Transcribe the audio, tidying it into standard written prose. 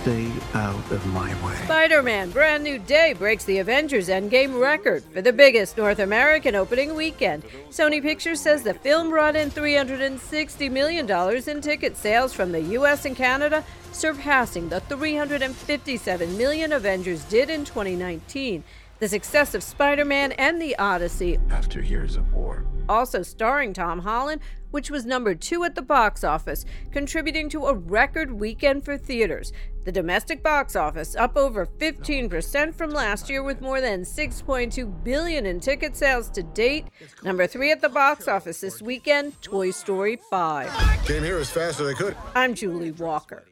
Stay out of my way. Spider-Man Brand New Day breaks the Avengers Endgame record for the biggest North American opening weekend. Sony Pictures says the film brought in $360 million in ticket sales from the U.S. and Canada, surpassing the $357 million Avengers did in 2019. The success of Spider-Man and the Odyssey, after years of war, also starring Tom Holland, which was number 2 at the box office, contributing to a record weekend for theaters. The domestic box office up over 15% from last year, with more than $6.2 billion in ticket sales to date. Number 3 at the box office this weekend, Toy Story 5. came here as fast as I could. I'm Julie Walker.